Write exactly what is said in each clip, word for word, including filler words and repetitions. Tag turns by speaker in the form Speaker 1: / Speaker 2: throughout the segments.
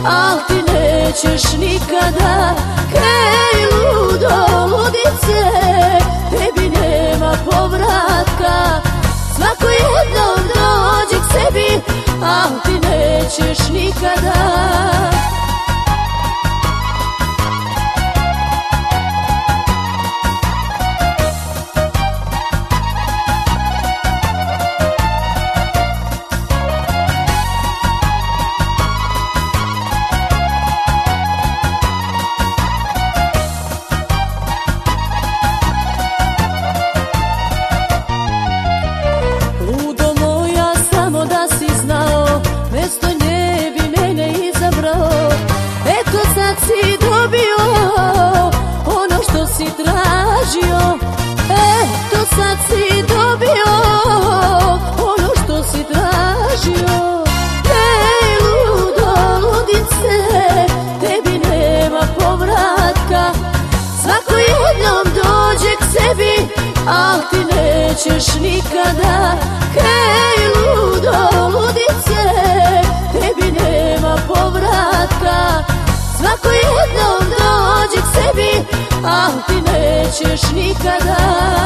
Speaker 1: al ti nećeš nikada. Hej ludo, ludice, tebi nema povratka. Svako jednom dođe k sebi, al ti nećeš nikada. Si dobio ono što si tražio, eto sad si dobio ono što si tražio. Ej ludo, ludice, tebi nema povratka. Svako jednom dođe k sebi, al ti nećeš nikada. Hej ludo, ludice, tebi nema povratka. Svako jednom dođe k sebi, al ti nećeš nikada.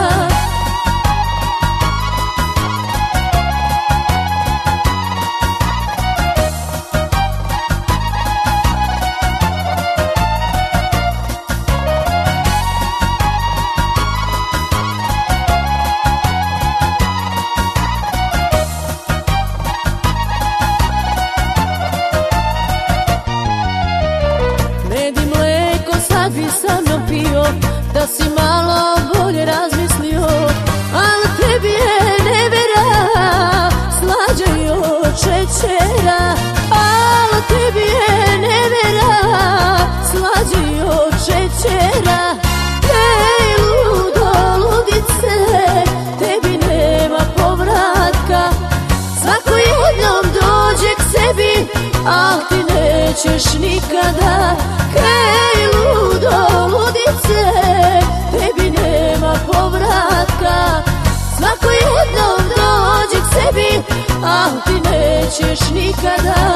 Speaker 1: Sad bi sa mnom pio, da si malo bolje razmislio, al tebi je nevera slađa i od šećera. Al tebi je nevera slađa i od šećera. Ej ludo, ludice, tebi nema povratka. Svako jednom dođe k sebi, al ti nećeš nikada. Hej ludo, ludice, tebi nema povratka. Svako jednom dođe k sebi, al ti nećeš nikada.